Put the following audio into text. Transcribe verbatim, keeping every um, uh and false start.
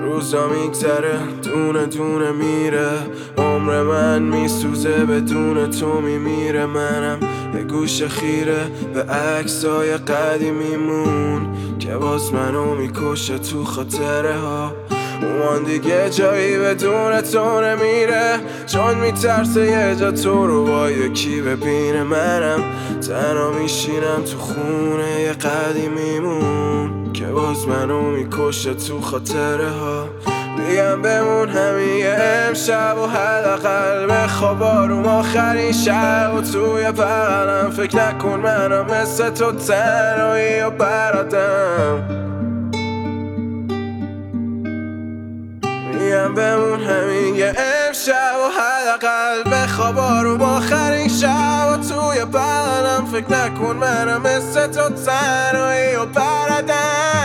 روزا میگذره دونه دونه میره، عمر من میسوزه بدون تو میمیره. منم یه گوش خیره به عکسای قدیمیمون که باز منو میکشه تو خاطره ها. اومان دیگه جایی بدون تو نمیره، چون میترسه یه جا تو رو با یکی ببینه. منم تنها میشینم تو خونه یه قدیمیمون که باز منو میکشه تو خاطره ها. میگم بمون همین یه امشب و حداقل بخواب آروم آخرین شب و توی بغلم. فکر نکن منم مثل تو تنهایی و برادم. میگم بمون همین یه امشب و حداقل بخواب آروم آخرین شب و توی بغلم. فکر نکن منم مثل تو تنهایی و برادم.